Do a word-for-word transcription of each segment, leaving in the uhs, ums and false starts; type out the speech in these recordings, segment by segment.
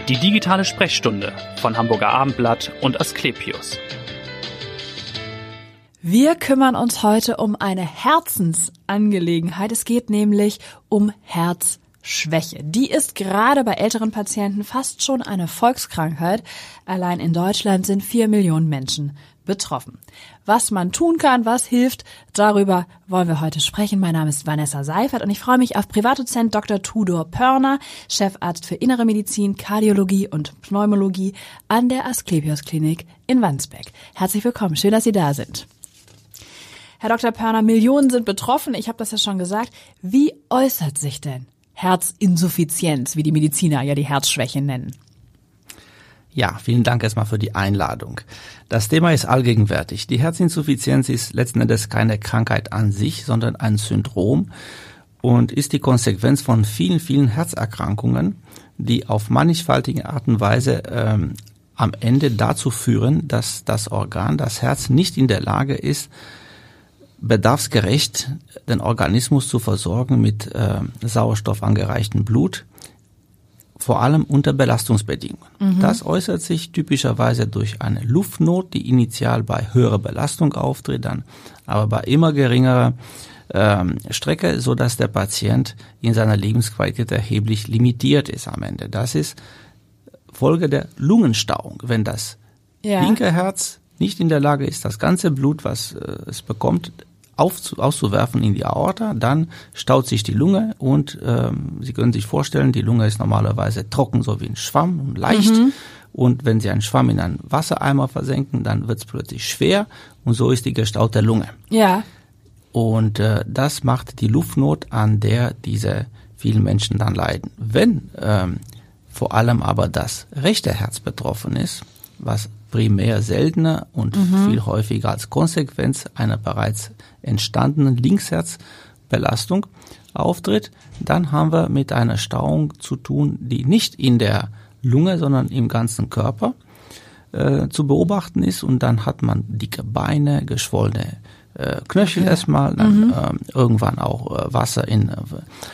Die digitale Sprechstunde von Hamburger Abendblatt und Asklepios. Wir kümmern uns heute um eine Herzensangelegenheit. Es geht nämlich um Herzschwäche. Die ist gerade bei älteren Patienten fast schon eine Volkskrankheit. Allein in Deutschland sind vier Millionen Menschen betroffen. Was man tun kann, was hilft, darüber wollen wir heute sprechen. Mein Name ist Vanessa Seifert und ich freue mich auf Privatdozent Doktor Tudor Pörner, Chefarzt für Innere Medizin, Kardiologie und Pneumologie an der Asklepios Klinik in Wandsbek. Herzlich willkommen, schön, dass Sie da sind. Herr Doktor Pörner, Millionen sind betroffen, ich habe das ja schon gesagt. Wie äußert sich denn Herzinsuffizienz, wie die Mediziner ja die Herzschwäche nennen? Ja, vielen Dank erstmal für die Einladung. Das Thema ist allgegenwärtig. Die Herzinsuffizienz ist letzten Endes keine Krankheit an sich, sondern ein Syndrom und ist die Konsequenz von vielen, vielen Herzerkrankungen, die auf mannigfaltige Art und Weise ähm, am Ende dazu führen, dass das Organ, das Herz, nicht in der Lage ist, bedarfsgerecht den Organismus zu versorgen mit äh, sauerstoffangereichtem Blut, vor allem unter Belastungsbedingungen. Mhm. Das äußert sich typischerweise durch eine Luftnot, die initial bei höherer Belastung auftritt, dann aber bei immer geringerer ähm, Strecke, so dass der Patient in seiner Lebensqualität erheblich limitiert ist am Ende. Das ist Folge der Lungenstauung. Wenn das ja. linke Herz nicht in der Lage ist, das ganze Blut, was äh, es bekommt, Auf, auszuwerfen in die Aorta, dann staut sich die Lunge und ähm, Sie können sich vorstellen, die Lunge ist normalerweise trocken, so wie ein Schwamm und leicht. Mhm. Und wenn Sie einen Schwamm in einen Wassereimer versenken, dann wird es plötzlich schwer und so ist die gestaute Lunge. Ja. Und äh, das macht die Luftnot, an der diese vielen Menschen dann leiden. Wenn ähm, vor allem aber das rechte Herz betroffen ist, was primär seltener und mhm. viel häufiger als Konsequenz einer bereits entstandenen Linksherzbelastung auftritt, dann haben wir mit einer Stauung zu tun, die nicht in der Lunge, sondern im ganzen Körper äh, zu beobachten ist. Und dann hat man dicke Beine, geschwollene äh, Knöchel ja. erstmal, dann mhm. äh, irgendwann auch äh, Wasser in äh,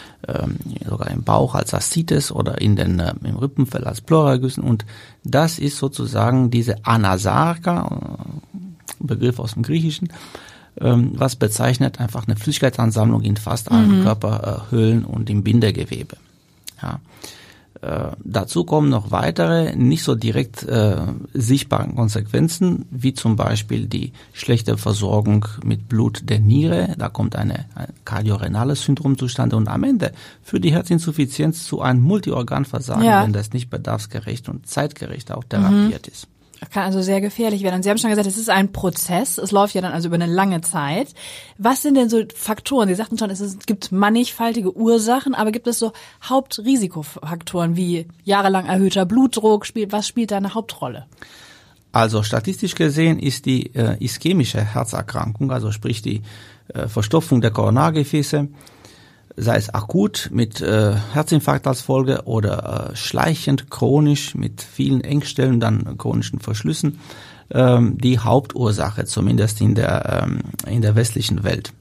sogar im Bauch als Aszites oder in den äh, im Rippenfell als Pleuragüssen, und das ist sozusagen diese Anasarka, Begriff aus dem Griechischen, ähm, was bezeichnet einfach eine Flüssigkeitsansammlung in fast allen mhm. Körperhöhlen und im Bindegewebe. Ja. Äh, dazu kommen noch weitere, nicht so direkt äh, sichtbaren Konsequenzen, wie zum Beispiel die schlechte Versorgung mit Blut der Niere. Da kommt eine, ein kardiorenales Syndrom zustande und am Ende führt die Herzinsuffizienz zu einem Multiorganversagen, ja. wenn das nicht bedarfsgerecht und zeitgerecht auch therapiert mhm. ist. Das kann also sehr gefährlich werden. Und Sie haben schon gesagt, es ist ein Prozess. Es läuft ja dann also über eine lange Zeit. Was sind denn so Faktoren? Sie sagten schon, es, ist, es gibt mannigfaltige Ursachen, aber gibt es so Hauptrisikofaktoren wie jahrelang erhöhter Blutdruck? Spielt, was spielt da eine Hauptrolle? Also statistisch gesehen ist die äh, ischämische Herzerkrankung, also sprich die äh, Verstopfung der Koronargefäße, sei es akut mit äh, Herzinfarkt als Folge oder äh, schleichend, chronisch mit vielen Engstellen, dann chronischen Verschlüssen, ähm, die Hauptursache, zumindest in der ähm, in der westlichen Welt.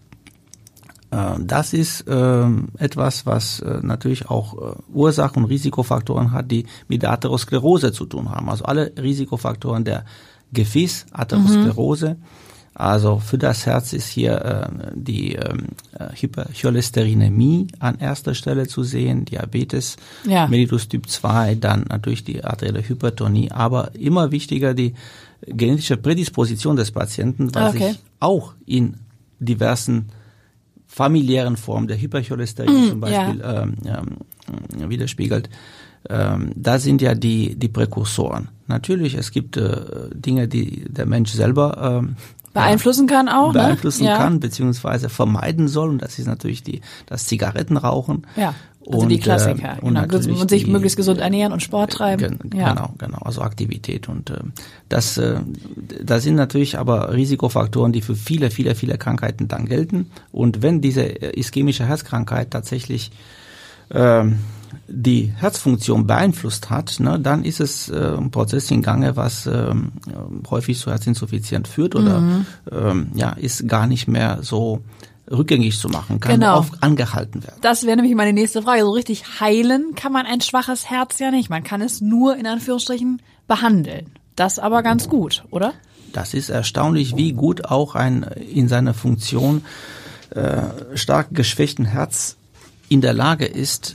Äh, das ist äh, etwas, was äh, natürlich auch äh, Ursachen und Risikofaktoren hat, die mit der Atherosklerose zu tun haben. Also alle Risikofaktoren der Gefäßatherosklerose. Mhm. Also für das Herz ist hier äh, die äh, Hypercholesterinämie an erster Stelle zu sehen, Diabetes, ja. Mellitus Typ zwei, dann natürlich die arterielle Hypertonie, aber immer wichtiger die genetische Prädisposition des Patienten, weil okay. sich auch in diversen familiären Formen der Hypercholesterinämie mm, zum Beispiel ja. ähm, ähm, widerspiegelt. Ähm, da sind ja die die Präkursoren. Natürlich, es gibt äh, Dinge, die der Mensch selber ähm, beeinflussen kann auch, beeinflussen ne? ja. kann, beziehungsweise vermeiden soll. Und das ist natürlich die das Zigarettenrauchen. Ja, also und, die Klassiker. Äh, und, genau. und sich die, möglichst gesund ernähren und Sport treiben. Gen, ja. Genau, genau. Also Aktivität. Und äh, das, äh, da sind natürlich aber Risikofaktoren, die für viele, viele, viele Krankheiten dann gelten. Und wenn diese ischämische Herzkrankheit tatsächlich ähm, die Herzfunktion beeinflusst hat, ne, dann ist es äh, ein Prozess in Gange, was ähm, häufig zu Herzinsuffizienz führt oder mhm. ähm, ja, ist gar nicht mehr so rückgängig zu machen, kann genau. oft angehalten werden. Das wäre nämlich meine nächste Frage. So richtig heilen kann man ein schwaches Herz ja nicht. Man kann es nur in Anführungsstrichen behandeln. Das aber ganz gut, oder? Das ist erstaunlich, wie gut auch ein in seiner Funktion äh, stark geschwächten Herz in der Lage ist,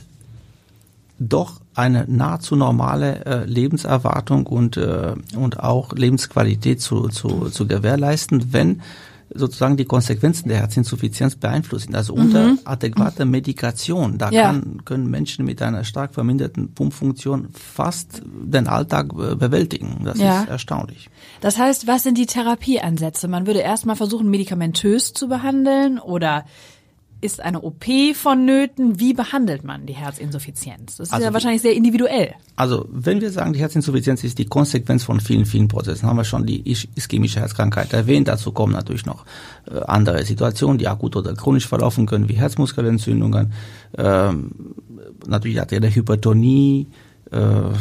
doch eine nahezu normale äh, Lebenserwartung und äh, und auch Lebensqualität zu, zu zu gewährleisten, wenn sozusagen die Konsequenzen der Herzinsuffizienz beeinflussen. Also mhm. unter adäquater Medikation, da ja. kann, können Menschen mit einer stark verminderten Pumpfunktion fast den Alltag äh, bewältigen. Das ja. ist erstaunlich. Das heißt, was sind die Therapieansätze? Man würde erstmal versuchen, medikamentös zu behandeln, oder ist eine O P vonnöten? Wie behandelt man die Herzinsuffizienz? Das ist also ja wahrscheinlich sehr individuell. Also wenn wir sagen, die Herzinsuffizienz ist die Konsequenz von vielen, vielen Prozessen, haben wir schon die ischämische Herzkrankheit erwähnt. Dazu kommen natürlich noch äh, andere Situationen, die akut oder chronisch verlaufen können, wie Herzmuskelentzündungen, ähm, natürlich arterielle Hypertonie, äh,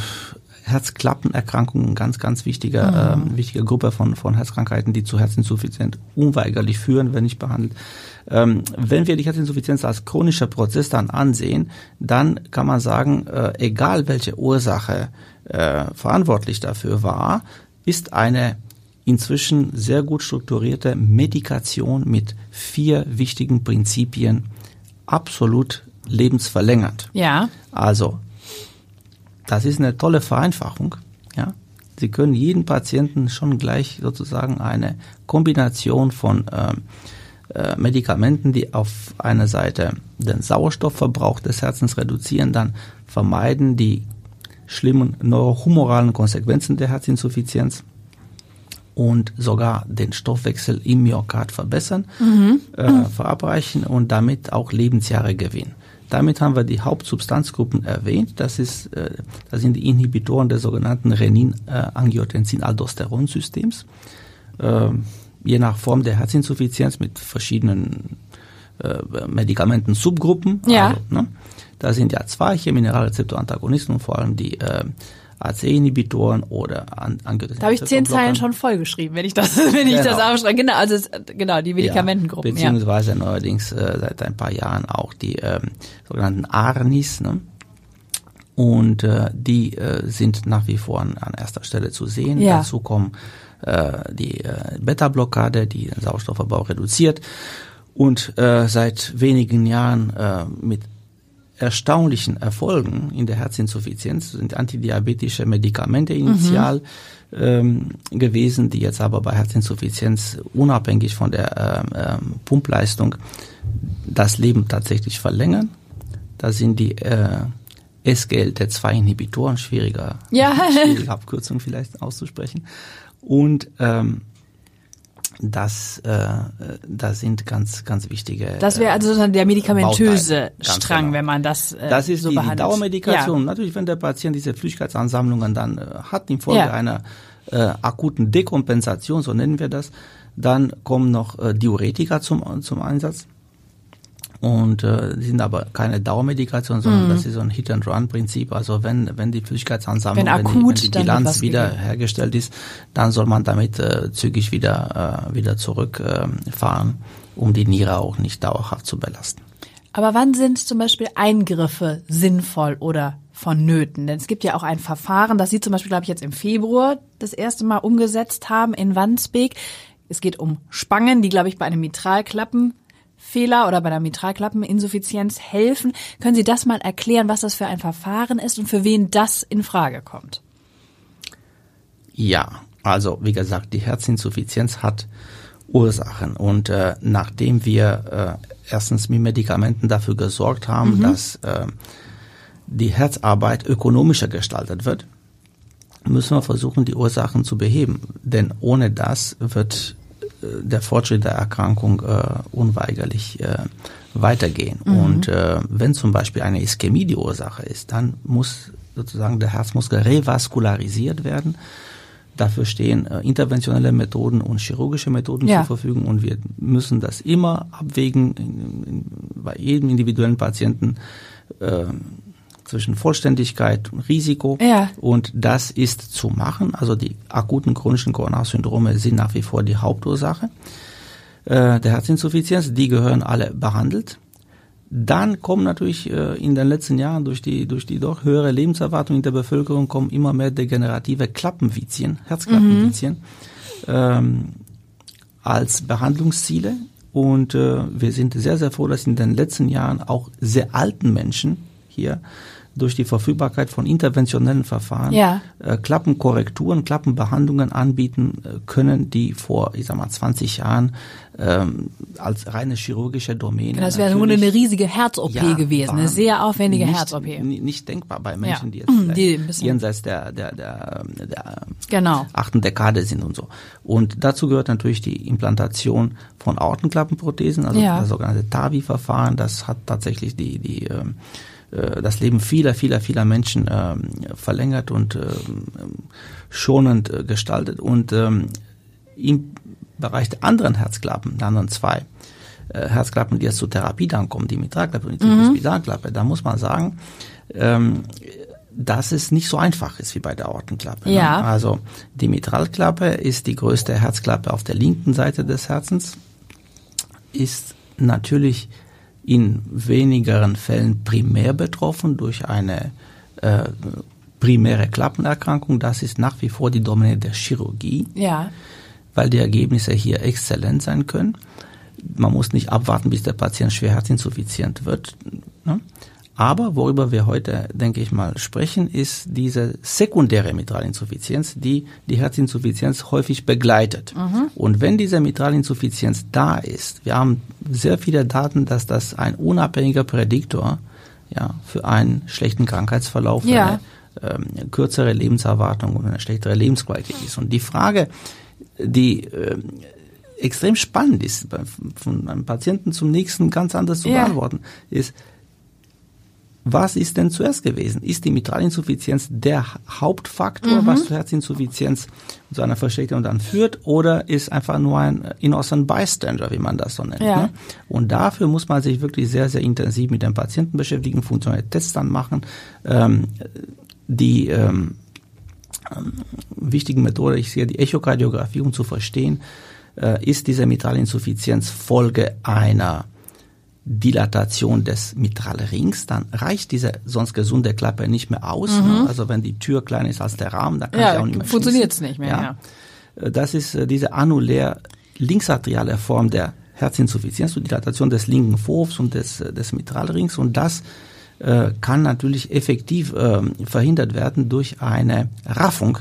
Herzklappenerkrankungen, ganz, ganz wichtige, mhm. äh, wichtige Gruppe von, von Herzkrankheiten, die zu Herzinsuffizienz unweigerlich führen, wenn nicht behandelt. Ähm, wenn wir die Herzinsuffizienz als chronischer Prozess dann ansehen, dann kann man sagen, äh, egal welche Ursache äh, verantwortlich dafür war, ist eine inzwischen sehr gut strukturierte Medikation mit vier wichtigen Prinzipien absolut lebensverlängernd. Ja. Also, das ist eine tolle Vereinfachung, ja. Sie können jeden Patienten schon gleich sozusagen eine Kombination von äh, äh, Medikamenten, die auf einer Seite den Sauerstoffverbrauch des Herzens reduzieren, dann vermeiden die schlimmen neurohumoralen Konsequenzen der Herzinsuffizienz und sogar den Stoffwechsel im Myokard verbessern, mhm. äh, verabreichen und damit auch Lebensjahre gewinnen. Damit haben wir die Hauptsubstanzgruppen erwähnt. Das ist, äh, das sind die Inhibitoren des sogenannten Renin-Angiotensin-Aldosteron-Systems. Äh, je nach Form der Herzinsuffizienz mit verschiedenen äh, Medikamenten-Subgruppen. Ja. Also, ne? Da sind ja zwei Mineralrezeptorantagonisten und vor allem die äh, A C E-Inhibitoren oder an, Angiotensin. Da habe ich zehn Zeilen schon vollgeschrieben, wenn ich das, wenn ich genau. das aufschreibe. Genau, also es, genau die Medikamentengruppen. Ja, beziehungsweise ja. neuerdings äh, seit ein paar Jahren auch die ähm, sogenannten A R N Is, ne? Und äh, die äh, sind nach wie vor an, an erster Stelle zu sehen. Ja. Dazu kommen äh, die äh, Beta-Blockade, die den Sauerstoffverbrauch reduziert und äh, seit wenigen Jahren äh, mit erstaunlichen Erfolgen in der Herzinsuffizienz sind antidiabetische Medikamente initial mhm. ähm, gewesen, die jetzt aber bei Herzinsuffizienz unabhängig von der ähm, Pumpleistung das Leben tatsächlich verlängern. Da sind die äh, S G L T zwei Inhibitoren, schwieriger, ja. schwierige Abkürzung vielleicht auszusprechen. Und ähm, Das, äh, das sind ganz, ganz wichtige. Das wäre also sozusagen der medikamentöse Bauteile. Strang, Genau. wenn man das äh, Das ist so die, die behandelt. Dauermedikation. Ja. Natürlich, wenn der Patient diese Flüssigkeitsansammlungen dann äh, hat infolge ja. einer äh, akuten Dekompensation, so nennen wir das, dann kommen noch äh, Diuretika zum zum Einsatz. Und äh, die sind aber keine Dauermedikation, sondern mhm. das ist so ein Hit-and-Run-Prinzip. Also wenn wenn die Flüssigkeitsansammlung, wenn, wenn, die, wenn die Bilanz wieder gegeben. hergestellt ist, dann soll man damit äh, zügig wieder äh, wieder zurückfahren, äh, um die Niere auch nicht dauerhaft zu belasten. Aber wann sind zum Beispiel Eingriffe sinnvoll oder vonnöten? Denn es gibt ja auch ein Verfahren, das Sie zum Beispiel, glaube ich, jetzt im Februar das erste Mal umgesetzt haben in Wandsbek. Es geht um Spangen, die, glaube ich, bei einem Mitralklappen Fehler oder bei der Mitralklappeninsuffizienz helfen. Können Sie das mal erklären, was das für ein Verfahren ist und für wen das in Frage kommt? Ja, also wie gesagt, die Herzinsuffizienz hat Ursachen und äh, nachdem wir äh, erstens mit Medikamenten dafür gesorgt haben, mhm. dass äh, die Herzarbeit ökonomischer gestaltet wird, müssen wir versuchen, die Ursachen zu beheben. Denn ohne das wird der Fortschritt der Erkrankung äh, unweigerlich äh, weitergehen. Mhm. Und äh, wenn zum Beispiel eine Ischämie die Ursache ist, dann muss sozusagen der Herzmuskel revaskularisiert werden. Dafür stehen äh, interventionelle Methoden und chirurgische Methoden ja. zur Verfügung und wir müssen das immer abwägen in, in, bei jedem individuellen Patienten äh, zwischen Vollständigkeit und Risiko. Ja. Und das ist zu machen. Also die akuten chronischen Coronarsyndrome sind nach wie vor die Hauptursache. äh, der Herzinsuffizienz, die gehören alle behandelt. Dann kommen natürlich äh, in den letzten Jahren durch die durch die doch höhere Lebenserwartung in der Bevölkerung kommen immer mehr degenerative Klappenvizien, Herzklappenvizien mhm. ähm, als Behandlungsziele. Und äh, wir sind sehr, sehr froh, dass in den letzten Jahren auch sehr alten Menschen hier durch die Verfügbarkeit von interventionellen Verfahren ja. äh, Klappenkorrekturen, Klappenbehandlungen anbieten äh, können, die vor, ich sag mal, zwanzig Jahren ähm, als reine chirurgische Domäne. Das wäre eine riesige Herz-O P ja, gewesen, eine sehr aufwendige nicht, Herz-O P. Nicht, nicht denkbar bei Menschen, ja. die jetzt die jenseits der, der, der, der genau. achten Dekade sind und so. Und dazu gehört natürlich die Implantation von Aortenklappenprothesen, also ja. das sogenannte T A V I-Verfahren. Das hat tatsächlich die, die ähm, das Leben vieler, vieler, vieler Menschen ähm, verlängert und ähm, schonend äh, gestaltet. Und ähm, im Bereich der anderen Herzklappen, der anderen zwei äh, Herzklappen, die jetzt zur Therapie dann kommen, die Mitralklappe und die Tricuspidalklappe, mhm. da muss man sagen, ähm, dass es nicht so einfach ist wie bei der Aortenklappe. Ja. Ne? Also die Mitralklappe ist die größte Herzklappe auf der linken Seite des Herzens, ist natürlich in wenigeren Fällen primär betroffen durch eine äh, primäre Klappenerkrankung. Das ist nach wie vor die Domäne der Chirurgie, ja. weil die Ergebnisse hier exzellent sein können. Man muss nicht abwarten, bis der Patient schwer herzinsuffizient wird. Ne? Aber worüber wir heute, denke ich mal, sprechen, ist diese sekundäre Mitralinsuffizienz, die die Herzinsuffizienz häufig begleitet. Mhm. Und wenn diese Mitralinsuffizienz da ist, wir haben sehr viele Daten, dass das ein unabhängiger Prädiktor ja, für einen schlechten Krankheitsverlauf, ja. eine ähm, kürzere Lebenserwartung und eine schlechtere Lebensqualität ist. Und die Frage, die äh, extrem spannend ist, von einem Patienten zum nächsten ganz anders zu ja. beantworten, ist, was ist denn zuerst gewesen? Ist die Mitralinsuffizienz der Hauptfaktor, mhm. was zur Herzinsuffizienz und zu einer Verschlechterung dann führt, oder ist einfach nur ein innocent bystander, wie man das so nennt? Ja. Ne? Und dafür muss man sich wirklich sehr, sehr intensiv mit dem Patienten beschäftigen, funktionelle Tests dann machen. Ähm, die ähm, wichtige Methode, ich sehe die Echokardiographie, um zu verstehen, äh, ist diese Mitralinsuffizienz Folge einer Dilatation des Mitralrings, dann reicht diese sonst gesunde Klappe nicht mehr aus. Mhm. Ne? Also wenn die Tür kleiner ist als der Rahmen, dann kann ja, sie auch nicht mehr funktioniert es nicht mehr. Ja. Ja. Das ist äh, diese annulär linksarteriale Form der Herzinsuffizienz, die Dilatation des linken Vorhofs und des, des Mitralrings, und das äh, kann natürlich effektiv äh, verhindert werden durch eine Raffung,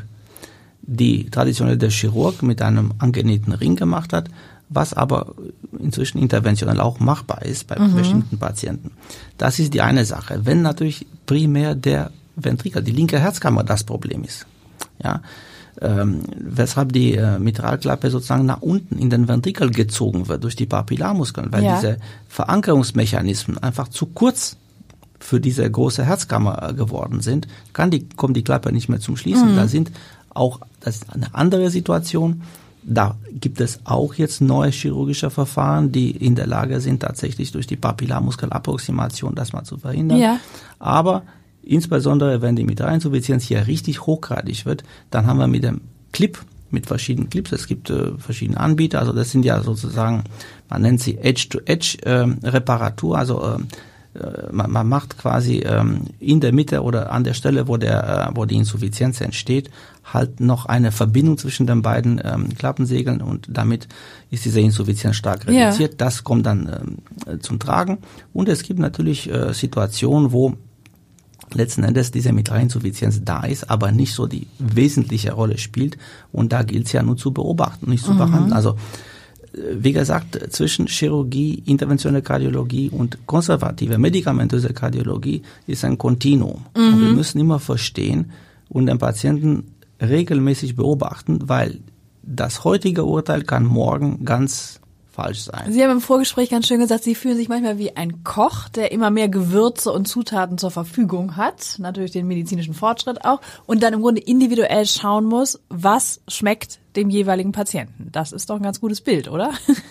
die traditionell der Chirurg mit einem angenähten Ring gemacht hat, was aber inzwischen interventionell auch machbar ist bei mhm. bestimmten Patienten. Das ist die eine Sache. Wenn natürlich primär der Ventrikel, die linke Herzkammer das Problem ist, ja, ähm, weshalb die äh, Mitralklappe sozusagen nach unten in den Ventrikel gezogen wird durch die Papillarmuskeln, weil ja. diese Verankerungsmechanismen einfach zu kurz für diese große Herzkammer geworden sind, kann die, kommt die Klappe nicht mehr zum Schließen. Mhm. Da sind auch, das ist eine andere Situation. Da gibt es auch jetzt neue chirurgische Verfahren, die in der Lage sind, tatsächlich durch die Papillarmuskelapproximation das mal zu verhindern. Ja. Aber insbesondere, wenn die Mitralinsuffizienz hier richtig hochgradig wird, dann haben wir mit dem Clip, mit verschiedenen Clips, es gibt äh, verschiedene Anbieter, also das sind ja sozusagen, man nennt sie Edge-to-Edge-Reparatur, äh, also äh, man, man macht quasi ähm, in der Mitte oder an der Stelle, wo der, äh, wo die Insuffizienz entsteht, halt noch eine Verbindung zwischen den beiden ähm, Klappensegeln, und damit ist diese Insuffizienz stark reduziert. Ja. Das kommt dann ähm, zum Tragen. Und es gibt natürlich äh, Situationen, wo letzten Endes diese Mitralinsuffizienz da ist, aber nicht so die wesentliche Rolle spielt. Und da gilt es ja nur zu beobachten, nicht zu mhm. behandeln. Also wie gesagt, zwischen Chirurgie, interventionelle Kardiologie und konservative medikamentöse Kardiologie ist ein Kontinuum. Mhm. Und wir müssen immer verstehen und den Patienten regelmäßig beobachten, weil das heutige Urteil kann morgen ganz falsch sein. Sie haben im Vorgespräch ganz schön gesagt, Sie fühlen sich manchmal wie ein Koch, der immer mehr Gewürze und Zutaten zur Verfügung hat, natürlich den medizinischen Fortschritt auch, und dann im Grunde individuell schauen muss, was schmeckt dem jeweiligen Patienten. Das ist doch ein ganz gutes Bild, oder?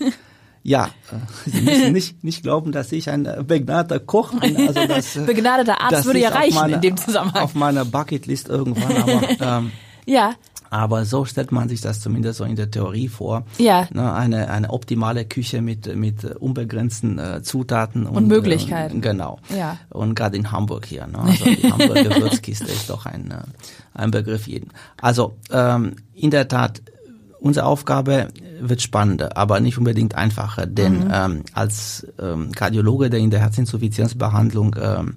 Ja, Sie müssen nicht, nicht glauben, dass ich ein begnadeter Koch bin. Also das, begnadeter Arzt würde ja reichen meine, in dem Zusammenhang. Auf meiner Bucketlist irgendwann, aber ähm, ja. Aber so stellt man sich das zumindest so in der Theorie vor. Ja. Ne, eine, eine optimale Küche mit, mit unbegrenzten äh, Zutaten. Und, und Möglichkeiten. Äh, genau. Ja. Und gerade in Hamburg hier. Ne? Also die Hamburger Gewürzkiste ist doch ein, äh, ein Begriff jeden. Also ähm, in der Tat, unsere Aufgabe wird spannender, aber nicht unbedingt einfacher. Denn mhm. ähm, als ähm, Kardiologe, der in der Herzinsuffizienzbehandlung ähm,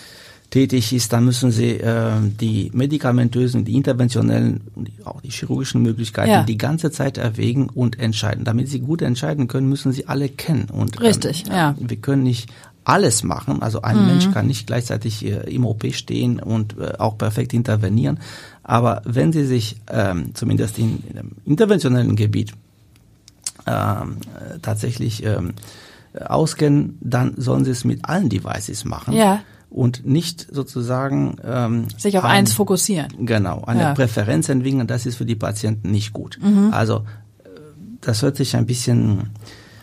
tätig ist, dann müssen Sie äh, die medikamentösen, die interventionellen und auch die chirurgischen Möglichkeiten ja. die ganze Zeit erwägen und entscheiden. Damit Sie gut entscheiden können, müssen Sie alle kennen. Und, Richtig, ähm, ja. Wir können nicht alles machen. Also ein mhm. Mensch kann nicht gleichzeitig äh, im O P stehen und äh, auch perfekt intervenieren. Aber wenn Sie sich ähm, zumindest in, in dem interventionellen Gebiet ähm, äh, tatsächlich ähm, auskennen, dann sollen Sie es mit allen Devices machen. Ja. Und nicht sozusagen ähm, sich auf ein, eins fokussieren. Genau, eine ja. Präferenz entwickeln, das ist für die Patienten nicht gut. Mhm. Also das hört sich ein bisschen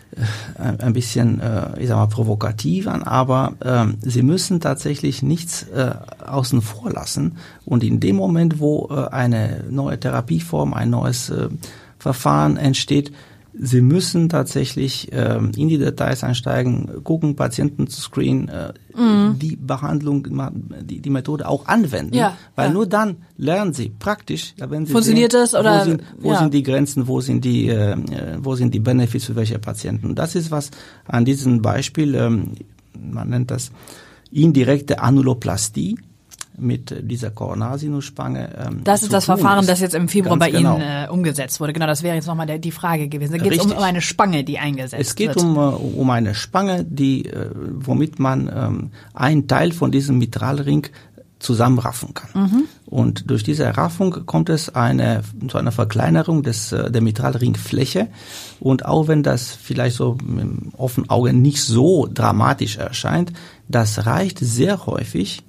äh, ein bisschen, äh, ich sag mal, provokativ an, aber äh, sie müssen tatsächlich nichts äh, außen vor lassen. Und in dem Moment, wo äh, eine neue Therapieform, ein neues äh, Verfahren entsteht, Sie müssen tatsächlich ähm, in die Details einsteigen, gucken, Patienten zu screenen, äh, mhm. die Behandlung, die, die Methode auch anwenden, ja, weil ja. nur dann lernen Sie praktisch, ja, wenn Sie funktioniert sehen, das oder wo sind, wo ja. sind die Grenzen, wo sind die, äh, wo sind die Benefits für welche Patienten. Das ist was an diesem Beispiel, ähm, man nennt das indirekte Annuloplastie. Mit dieser Koronarsinusspange. Ähm, das ist das Verfahren, ist. das jetzt im Februar Ganz bei genau. Ihnen äh, umgesetzt wurde. Genau, das wäre jetzt nochmal der, die Frage gewesen. Da geht es um, um eine Spange, die eingesetzt wird. Es geht wird. um, um eine Spange, die, äh, womit man ähm, einen Teil von diesem Mitralring zusammenraffen kann. Mhm. Und durch diese Raffung kommt es eine, zu einer Verkleinerung des, der Mitralringfläche. Und auch wenn das vielleicht so im offenen Auge nicht so dramatisch erscheint, das reicht sehr häufig,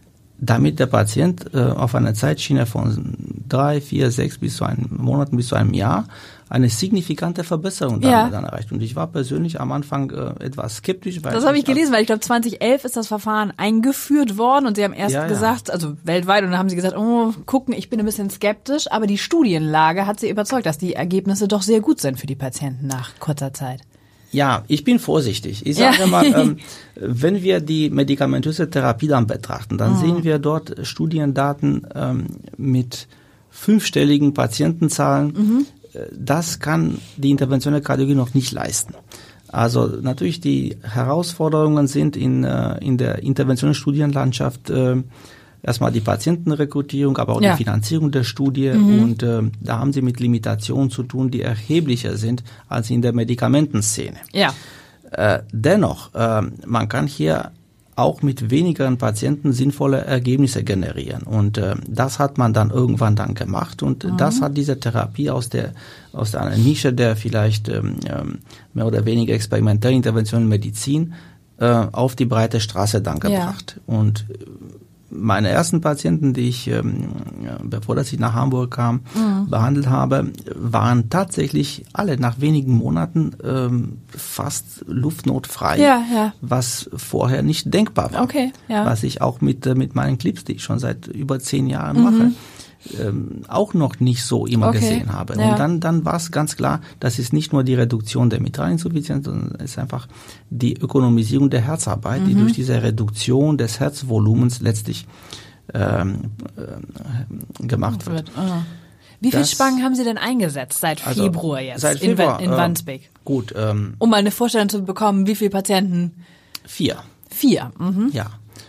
damit der Patient äh, auf einer Zeitschiene von drei, vier, sechs bis zu einem Monaten bis zu einem Jahr eine signifikante Verbesserung dann, ja. dann erreicht. Und ich war persönlich am Anfang äh, etwas skeptisch. Weil das habe ich gelesen, weil ich glaube zwanzig elf ist das Verfahren eingeführt worden und Sie haben erst ja, gesagt, ja. also weltweit, und dann haben Sie gesagt, oh, gucken, ich bin ein bisschen skeptisch, aber die Studienlage hat Sie überzeugt, dass die Ergebnisse doch sehr gut sind für die Patienten nach kurzer Zeit. Ja, ich bin vorsichtig. Ich sage ja. mal, ähm, wenn wir die medikamentöse Therapie dann betrachten, dann mhm. sehen wir dort Studiendaten ähm, mit fünfstelligen Patientenzahlen. Mhm. Das kann die interventionelle Kardiologie noch nicht leisten. Also natürlich die Herausforderungen sind in, äh, in der interventionellen Studienlandschaft äh, erstmal die Patientenrekrutierung, aber auch ja. die Finanzierung der Studie. Mhm. Und äh, da haben sie mit Limitationen zu tun, die erheblicher sind als in der Medikamentenszene. Ja. Äh, dennoch, äh, man kann hier auch mit wenigeren Patienten sinnvolle Ergebnisse generieren. Und äh, das hat man dann irgendwann dann gemacht. Und mhm. das hat diese Therapie aus der aus einer Nische der vielleicht ähm, mehr oder weniger experimentellen interventionellen Medizin äh, auf die breite Straße dann gebracht. Ja. Und meine ersten Patienten, die ich, ähm, bevor dass ich nach Hamburg kam, mhm. behandelt habe, waren tatsächlich alle nach wenigen Monaten ähm, fast luftnotfrei, ja, ja. was vorher nicht denkbar war. Okay, ja. Was ich auch mit, mit meinen Clips, die ich schon seit über zehn Jahren mhm. mache, ähm, auch noch nicht so immer okay. gesehen habe. Ja. Und dann, dann war es ganz klar, das ist nicht nur die Reduktion der Mitralinsuffizienz, sondern es ist einfach die Ökonomisierung der Herzarbeit, mhm. die durch diese Reduktion des Herzvolumens letztlich ähm, äh, gemacht wird. Oh. Wie viele Spangen haben Sie denn eingesetzt seit Februar also, jetzt seit Februar, in, in Wandsbek? Äh, gut. Ähm, um mal eine Vorstellung zu bekommen, wie viele Patienten? Vier. Vier, mhm. Ja.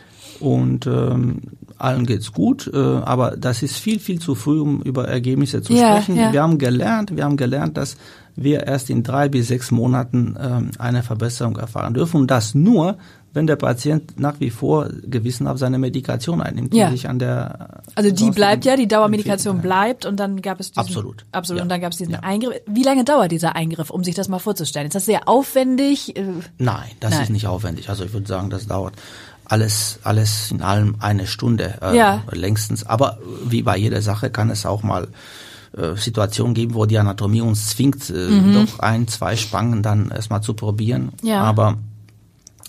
Und ähm, allen geht's gut, äh, aber das ist viel, viel zu früh, um über Ergebnisse zu ja, sprechen. Ja. Wir haben gelernt, wir haben gelernt, dass wir erst in drei bis sechs Monaten ähm, eine Verbesserung erfahren dürfen. Und das nur, wenn der Patient nach wie vor gewissenhaft seine Medikation einnimmt. Ja. Die sich an der also die bleibt ja, die Dauermedikation bleibt und dann gab es diesen, absolut, absolut ja. und dann gab es diesen ja. Eingriff. Wie lange dauert dieser Eingriff, um sich das mal vorzustellen? Ist das sehr aufwendig? Nein, das Nein. ist nicht aufwendig. Also ich würde sagen, das dauert alles, alles in allem eine Stunde äh, ja. längstens. Aber wie bei jeder Sache kann es auch mal äh, Situationen geben, wo die Anatomie uns zwingt, äh, mhm. doch ein, zwei Spangen dann erstmal zu probieren. Ja. Aber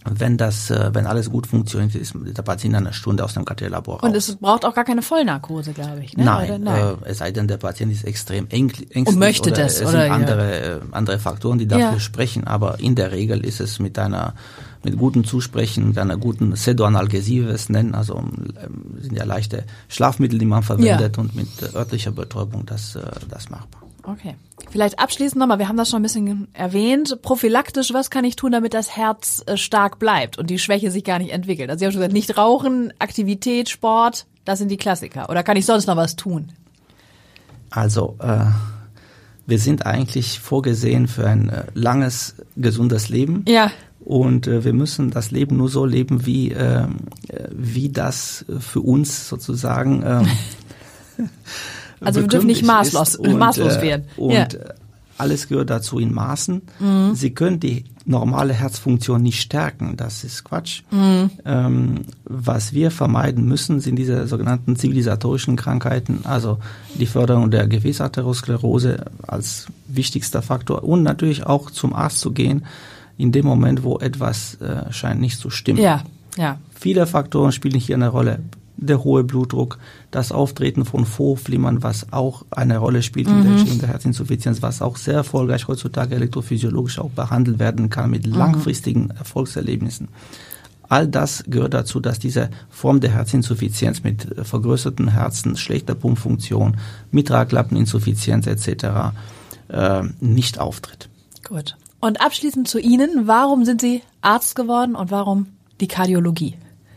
wenn das, wenn alles gut funktioniert, ist der Patient eine Stunde aus dem K T-Labor raus. Und es braucht auch gar keine Vollnarkose, glaube ich, ne? Nein, oder? Nein. Äh, es sei denn, der Patient ist extrem ängstlich. Und möchte oder das, es oder? sind andere, Ja. äh, andere Faktoren, die dafür Ja. sprechen, aber in der Regel ist es mit einer, mit gutem Zusprechen, mit einer guten Pseudoanalgesie, wie wir es nennen, also ähm, sind ja leichte Schlafmittel, die man verwendet, ja. und mit äh, örtlicher Betäubung das, äh, das machbar. Okay. Vielleicht abschließend nochmal, wir haben das schon ein bisschen erwähnt, prophylaktisch, was kann ich tun, damit das Herz äh, stark bleibt und die Schwäche sich gar nicht entwickelt? Also Sie haben schon gesagt, nicht rauchen, Aktivität, Sport, das sind die Klassiker. Oder kann ich sonst noch was tun? Also, äh, wir sind eigentlich vorgesehen für ein äh, langes, gesundes Leben. Ja. Und äh, wir müssen das Leben nur so leben, wie, äh, wie das für uns sozusagen äh, Also wir dürfen nicht maßlos, und, maßlos werden. Und ja. alles gehört dazu in Maßen. Mhm. Sie können die normale Herzfunktion nicht stärken, das ist Quatsch. Mhm. Ähm, was wir vermeiden müssen, sind diese sogenannten zivilisatorischen Krankheiten, also die Förderung der Gefäßarteriosklerose als wichtigster Faktor und natürlich auch zum Arzt zu gehen, in dem Moment, wo etwas äh, scheint nicht zu stimmen. Ja, ja. Viele Faktoren spielen hier eine Rolle. Der hohe Blutdruck, das Auftreten von Vorflimmern, was auch eine Rolle spielt in der Entstehung der Herzinsuffizienz, was auch sehr erfolgreich heutzutage elektrophysiologisch auch behandelt werden kann mit langfristigen Erfolgserlebnissen. All das gehört dazu, dass diese Form der Herzinsuffizienz mit vergrößerten Herzen, schlechter Pumpfunktion, Mitralklappeninsuffizienz et cetera äh, nicht auftritt. Gut. Und abschließend zu Ihnen, warum sind Sie Arzt geworden und warum die Kardiologie?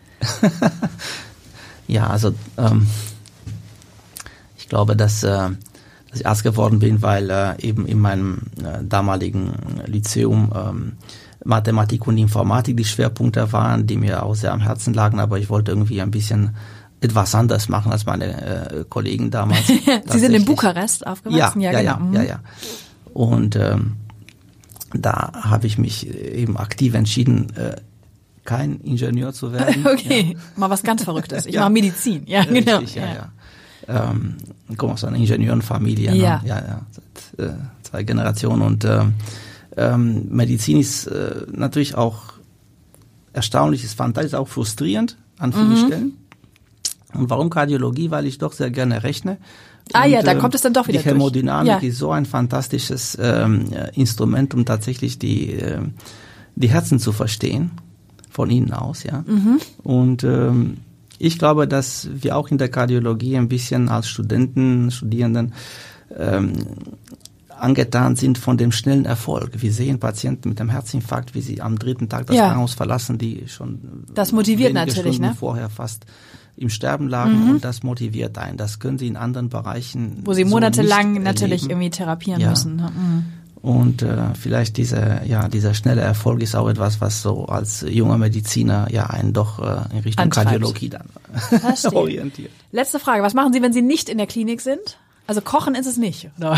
Ja, also ähm, ich glaube, dass, äh, dass ich Arzt geworden bin, weil äh, eben in meinem äh, damaligen Lyzeum ähm, Mathematik und Informatik die Schwerpunkte waren, die mir auch sehr am Herzen lagen, aber ich wollte irgendwie ein bisschen etwas anders machen als meine äh, Kollegen damals. Sie sind in Bukarest aufgewachsen? Ja, ja, ja, genau. ja, ja, ja. Und ähm, da habe ich mich eben aktiv entschieden, äh, kein Ingenieur zu werden. Okay, ja. Mal was ganz Verrücktes. Ich ja. mache Medizin. Ja, genau. Richtig, ja, ja. ja. Ähm, ich komme aus einer Ingenieurenfamilie, ja. Ne? ja, ja, seit äh, zwei Generationen. Und äh, ähm, Medizin ist äh, natürlich auch erstaunlich, ist fantastisch, auch frustrierend an vielen mhm. Stellen. Und warum Kardiologie? Weil ich doch sehr gerne rechne. Ah und, ja, da kommt es dann doch wieder Die Hämodynamik durch. Ja. ist so ein fantastisches ähm, Instrument, um tatsächlich die, äh, die Herzen zu verstehen. Von innen aus, ja. Mhm. Und ähm, ich glaube, dass wir auch in der Kardiologie ein bisschen als Studenten, Studierenden ähm, angetan sind von dem schnellen Erfolg. Wir sehen Patienten mit einem Herzinfarkt, wie sie am dritten Tag das ja. Krankenhaus verlassen, die schon das motiviert wenige natürlich, Stunden ne? vorher fast im Sterben lagen mhm. und das motiviert einen. Das können sie in anderen Bereichen wo sie so monatelang nicht natürlich erleben. irgendwie therapieren ja. müssen. Mhm. Und äh, vielleicht dieser ja dieser schnelle Erfolg ist auch etwas, was so als junger Mediziner ja einen doch äh, in Richtung Antreibt. Kardiologie dann orientiert. Letzte Frage, was machen Sie, wenn Sie nicht in der Klinik sind? Also kochen ist es nicht, oder?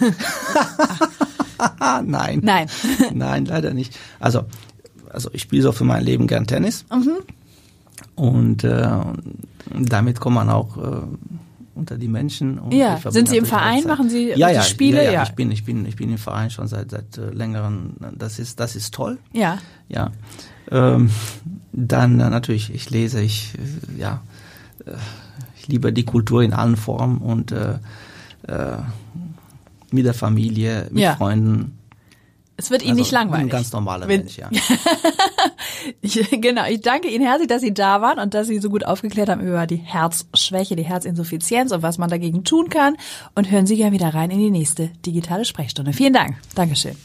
Nein. Nein. Nein, leider nicht. Also also ich spiele so für mein Leben gern Tennis. Mhm. Und äh, damit kommt man auch äh, unter die Menschen. Und ja, sind Sie im Verein? Machen Sie ja, die ja, Spiele? Ja, ja, ja, ich bin, ich bin, ich bin im Verein schon seit seit äh, längeren. Das ist, das ist toll. Ja. Ja. Ähm, dann äh, natürlich, ich lese, ich äh, ja, äh, ich liebe die Kultur in allen Formen und äh, äh, mit der Familie, mit ja. Freunden. Es wird Ihnen also nicht langweilig. Ein ganz normaler Wenn, Mensch, ja. ich, genau, ich danke Ihnen herzlich, dass Sie da waren und dass Sie so gut aufgeklärt haben über die Herzschwäche, die Herzinsuffizienz und was man dagegen tun kann. Und hören Sie gerne wieder rein in die nächste digitale Sprechstunde. Vielen Dank. Dankeschön.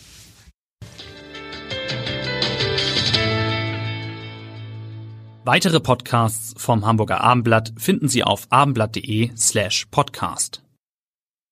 Weitere Podcasts vom Hamburger Abendblatt finden Sie auf abendblatt.de slash podcast.